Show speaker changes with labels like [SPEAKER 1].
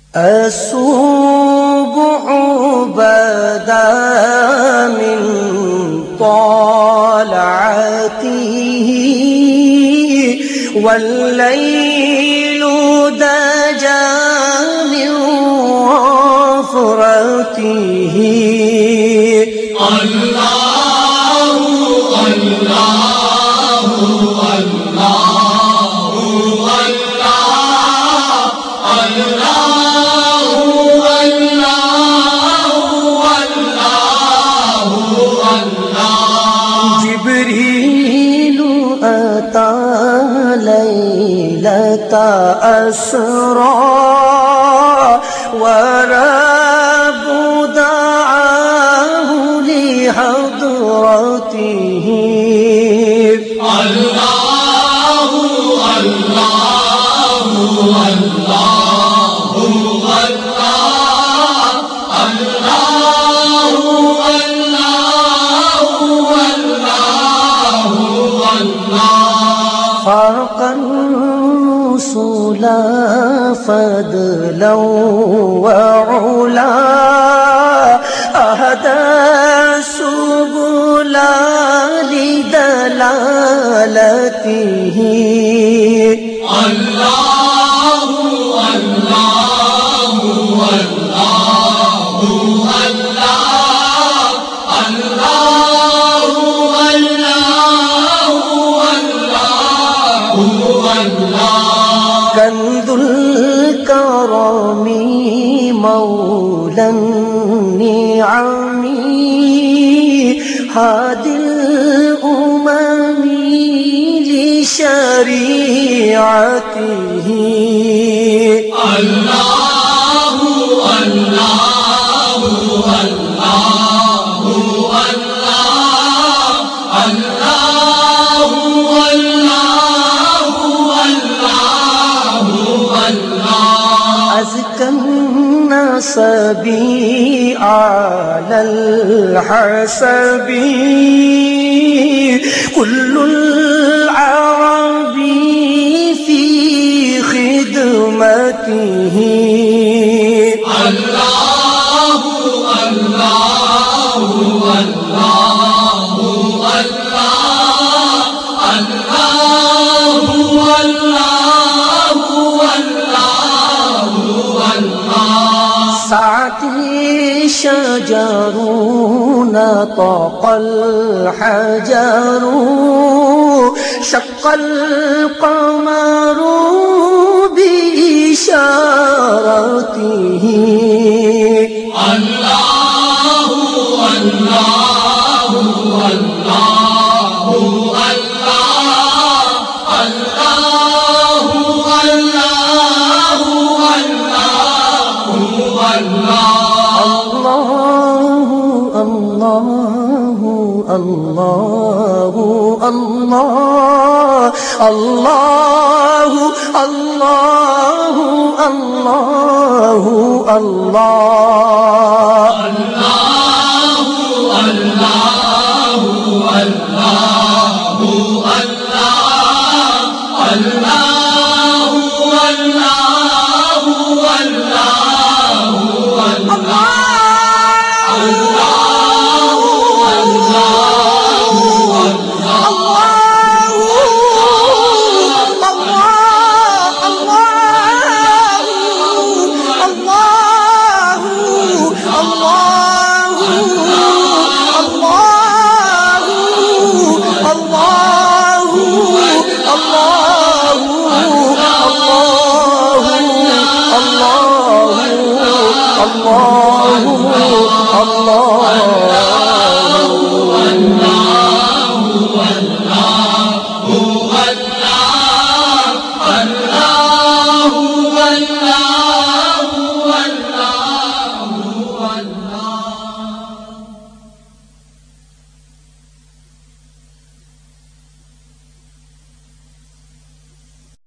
[SPEAKER 1] الصبح بدا من طلعته والليل دجى من وفرته
[SPEAKER 2] اللہ اللہ اللہ
[SPEAKER 1] جبريل أتى ليلة أسرى ورب دعاه لحضرته
[SPEAKER 2] اللہ اللہ
[SPEAKER 1] فاق الرسل فضلا وعلا أهدى السبل لدلالته
[SPEAKER 2] اللہ
[SPEAKER 1] كنز الكرم مولى النعم هادي الأمم لشريعته
[SPEAKER 2] اللہ
[SPEAKER 1] أزكى النسب على الحسب كل العرب في خدمته ساعتي شجر نطق الحجر شق القمر بإشارته الله الله الله الله الله